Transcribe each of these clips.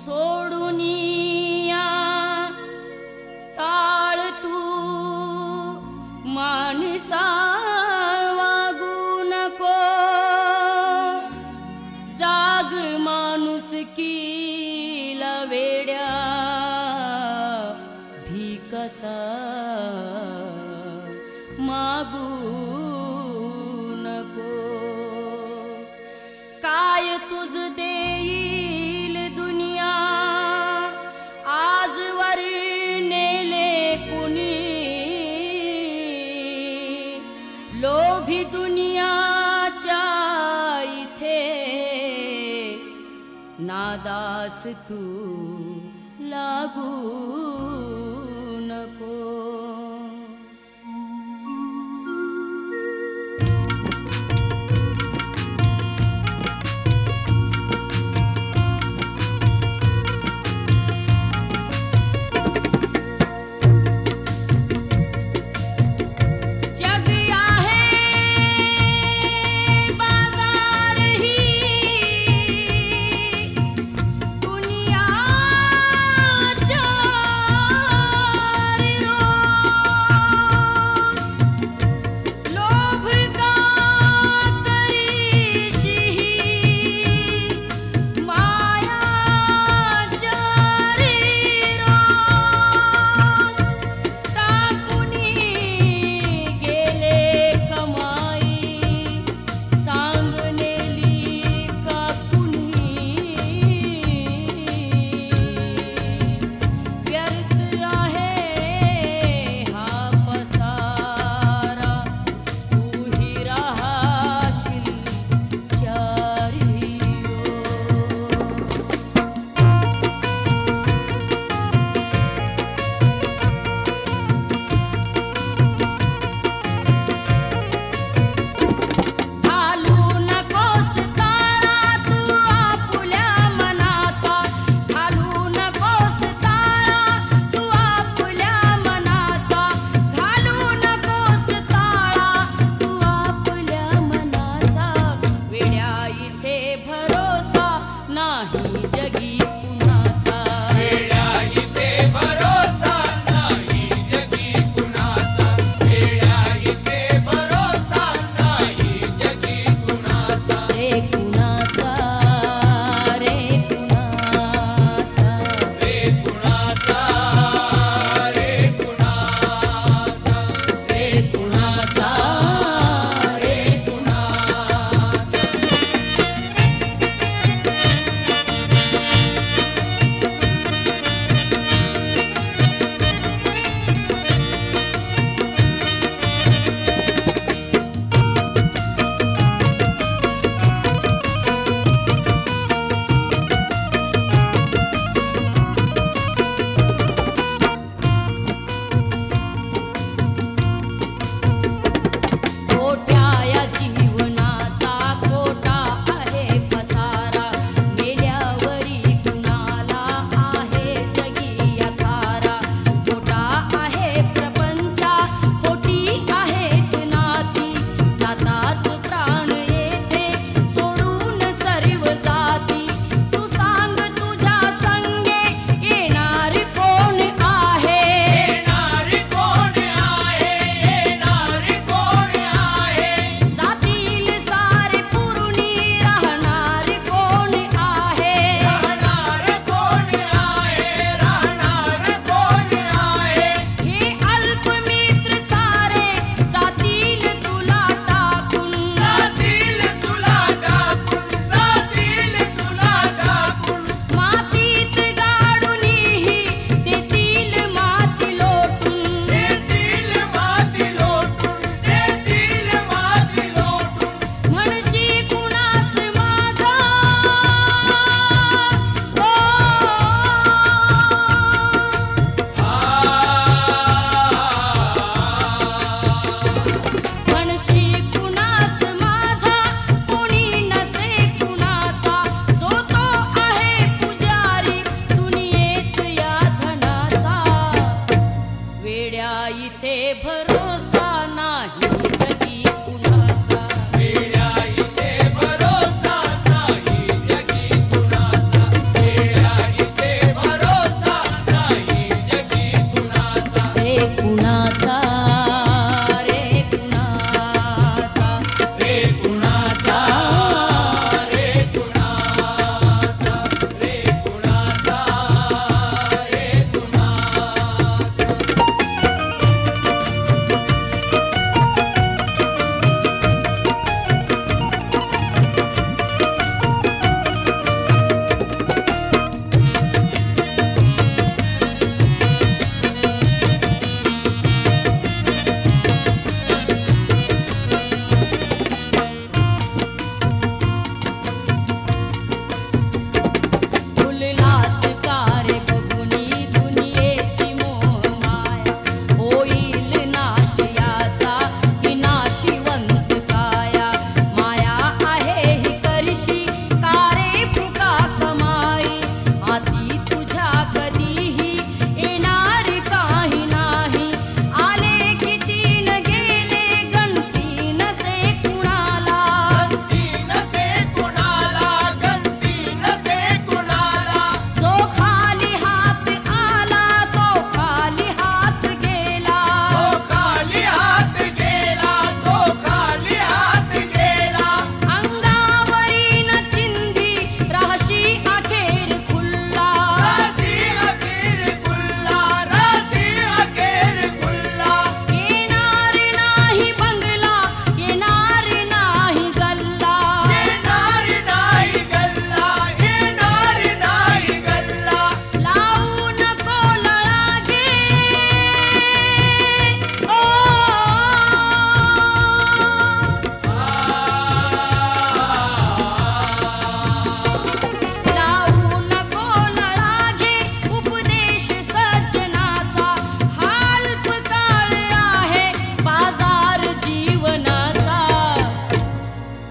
सोडूनिया ताळ तू माणसा वागू नको जाग माणूस कीला वेड्या भीकसा मागू नको काय तुझ देईल दुनिया आजवर नेले कुणी लोभी दुनियाच्या इथे नादास तू लागू नको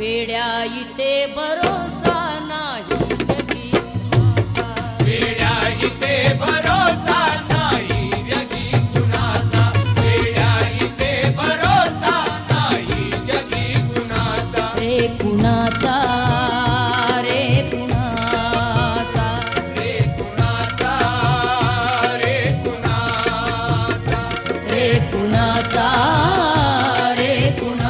वेड्या इथे भरोसा नाही जगी कुणाचा, वेड्या इथे भरोसा नाही जगी कुणाचा, वेड्या इथे भरोसा नाही जगी कुणाचा. रे कुणाचा, रे कुणाचा, रे कुणाचा, रे कुणाचा, रे कुणाचा, रे कुणाचा.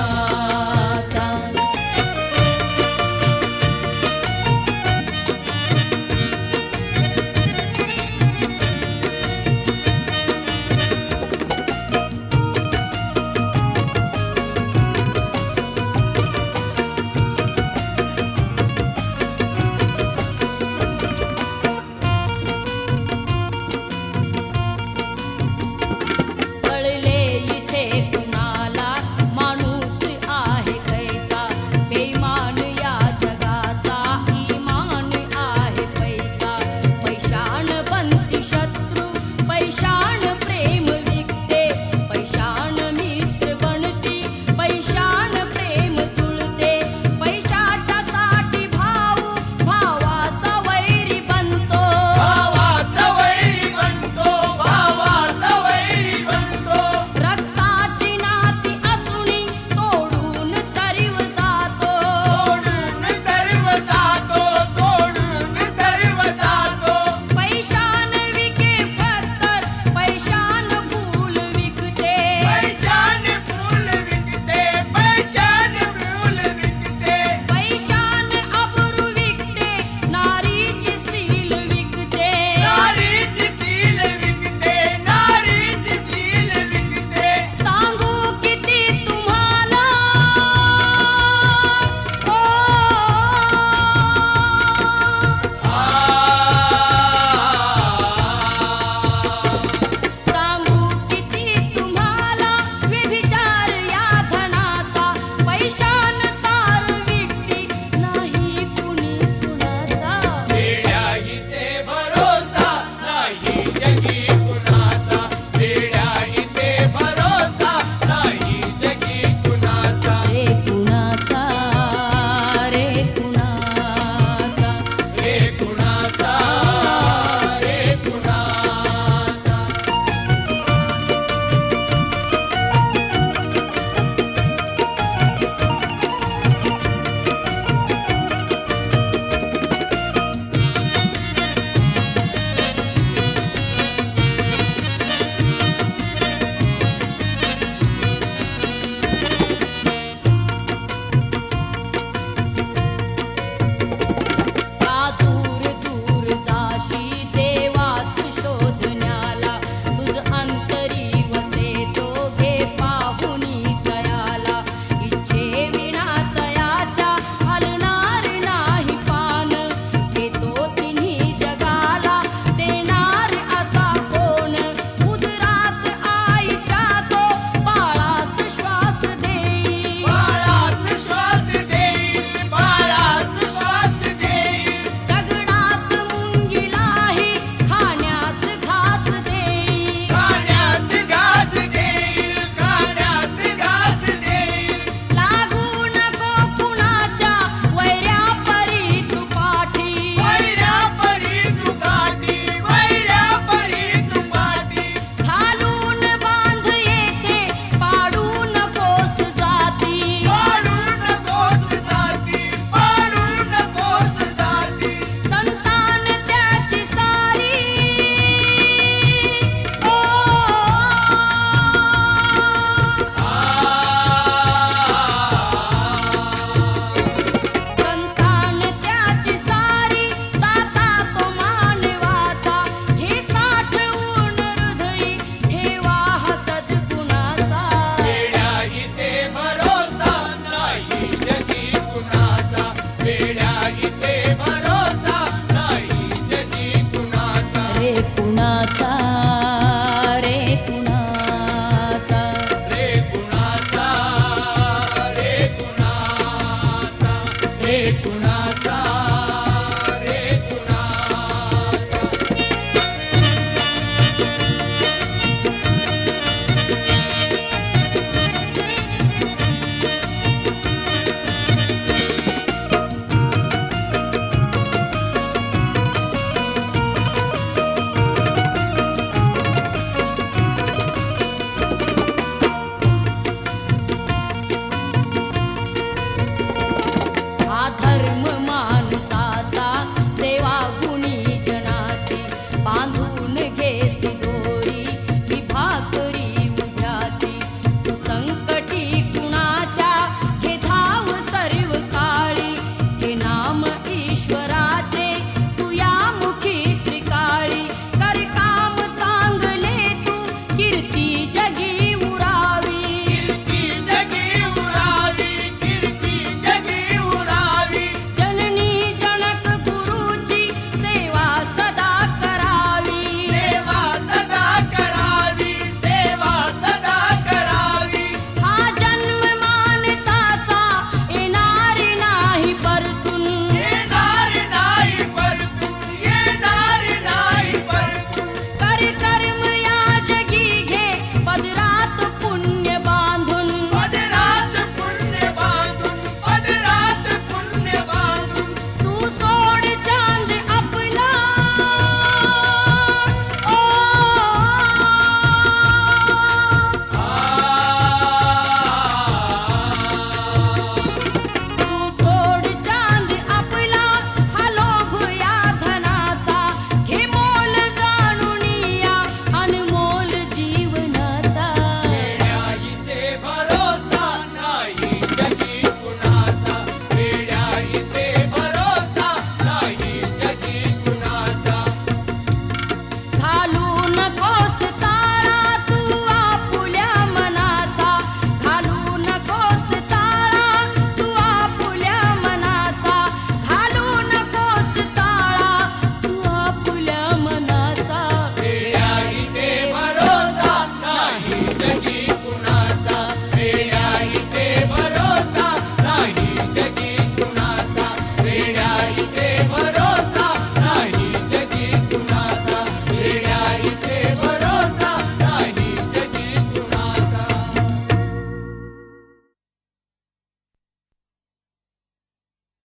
कळले इथे कुणाला माणूस आहे कैसा, बेईमान या जगाचा इमान आहे पैसा. पैशान बनती शत्रू, पैशान प्रेम विकते, पैशान मित्र बनती, पैशान प्रेम जुळते. पैशाच्या साठी भाऊ भावाचा वैरी बनतो, भावाचा वैरी बनतो, भावाचा वैरी बनतो. रक्ताची नाती असूनी तोडून सर्व जातो, तोडून सर्व जातो, तोडून सर्व जातो. पैशान विके पत्तर, पैशान फूल विकते, पैशाने फूल विकते, पैशाने फूल विकते. पैशान अब्रू विकते, नारीची सील विकते. नारीची सील विकते, नारीची सील विकते. सांगू किती तुम्हाला ओ, सांगू किती तुम्हाला व्यभिचार या धनाचा. पैशान सार विकती नाही कुणी कुणाचा. वेड्या इथे भरोसा नाही जगी कुणाचा, वेड्या इथे भरोसा नाही जगी कुणाचा. रे कुणाचा, रे कुणाचा, रे कुणाचा, रे कुणाचा. का दूर दूर जाशी देवास शोधण्याला, तुझ अंतरी वसे दोघे पाहुनी तयाला. इच्छे विना तयाच्या हलणार नाही पान, देतो तिन्ही जगाला देणार असा कोण. उदरात आईच्या तो बाळास श्वास देई, बाळास श्वास देईल, बाळास श्वास देईल. दगडात मुंगीलाही खाण्यास घास देई. खाण्यास घास देईल, खाण्यास घास देईल. लागू नको कुणाच्या वैऱ्या परी तू पाठी, वैऱ्या परी तू काठी, वैऱ्या परी तू पाठी. घालून बांध येथे पाडू नकोस जाती. पाडू नकोस जाती, पाडू नकोस जाती. संतान त्याची सारी ओ, संतान त्याची सारी जाता तो मानवाचा. हे साठवून हृदयी ठेवा हा सद्गुणाचा. वेड्या इथे भरोसा नाही जगी कुणाचा, वेड्या इथे भरोसा नाही जगी कुणाचा. रे कुणाचा, रे कुणाचा, रे कुणाचा, रे कुणाचा, रे कुणाचा.